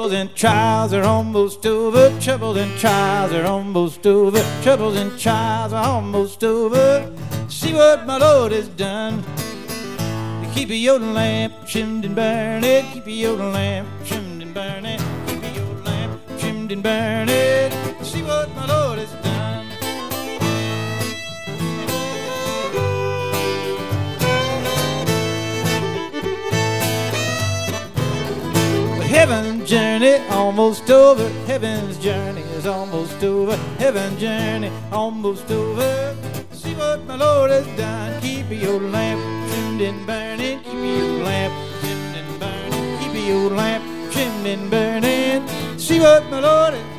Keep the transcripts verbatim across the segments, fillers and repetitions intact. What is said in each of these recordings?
Troubles and trials are almost over. Troubles and trials are almost over. Troubles and trials are almost over. See what my Lord has done. Keep your lamp trimmed and burning. Keep your lamp trimmed and burning. Keep your lamp trimmed and burning. See what my Lord has done. Heaven's journey almost over. Heaven's journey is almost over. Heaven's journey almost over. See what my Lord has done. Keep your lamp trimmed and burning. Keep your lamp trimmed and burning. Keep your lamp trimmed and burning. See what my Lord has done.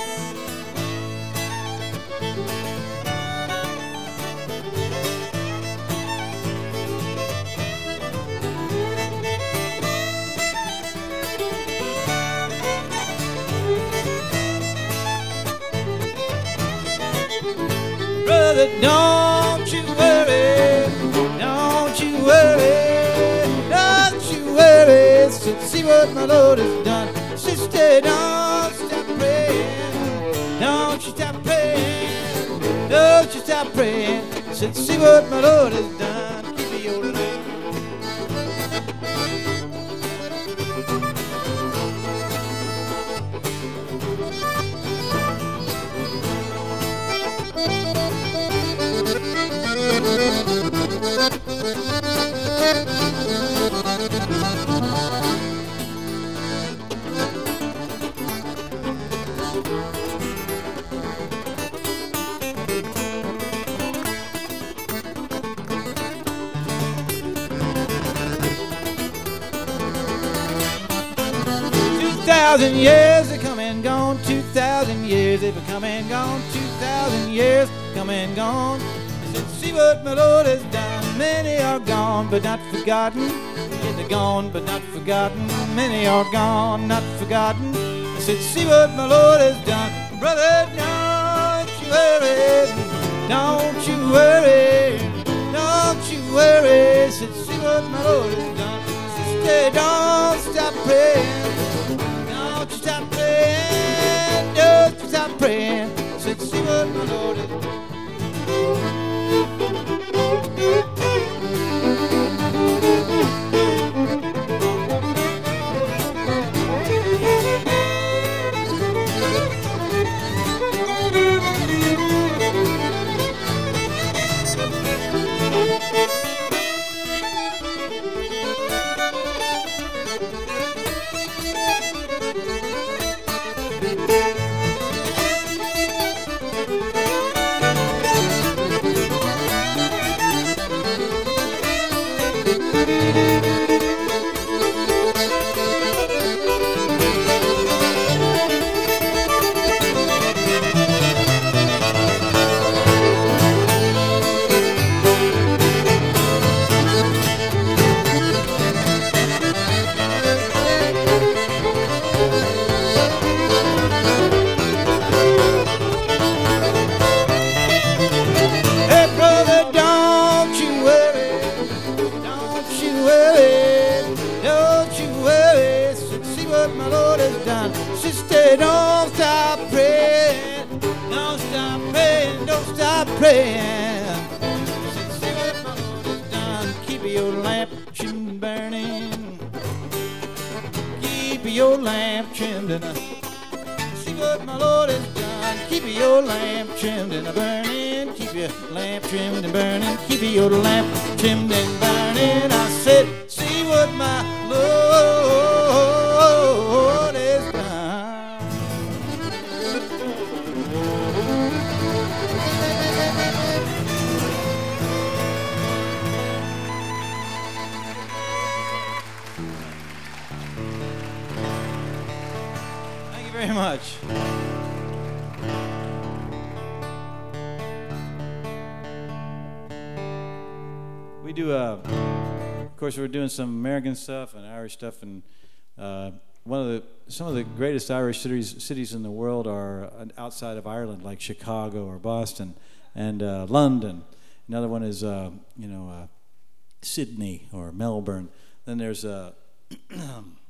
Brother, don't you worry, don't you worry, don't you worry. So see what my Lord has done. Sister, don't stop praying, don't you stop praying, don't you stop praying. So see what my Lord has done. Keep your lamp. Two thousand years they come and gone. Two thousand years they've come and gone. Two thousand years come and gone. I said, see what my Lord has done. Many are gone, but not forgotten. Yeah, they're gone, but not forgotten. Many are gone, not forgotten. I said, see what my Lord has done. Brother, don't you worry, don't you worry, don't you worry. I said, see what my Lord has done. Sister, don't stop praying, don't you stop praying, don't you stop praying. I said, see what my Lord has done. Sister, don't stop praying, don't stop praying, don't stop praying. See what my Lord has done. Keep your lamp trimmed and burning. Keep your lamp trimmed and uh, see what my Lord has done. Keep your lamp trimmed and burning. Keep your lamp trimmed and burning. Keep your lamp trimmed and burning. I said, see what my Lord has done. Thank you very much. We do, uh, of course, we're doing some American stuff and Irish stuff, and uh, one of the some of the greatest Irish cities cities in the world are outside of Ireland, like Chicago or Boston, and uh, London. Another one is, uh, you know, uh, Sydney or Melbourne. Then there's uh,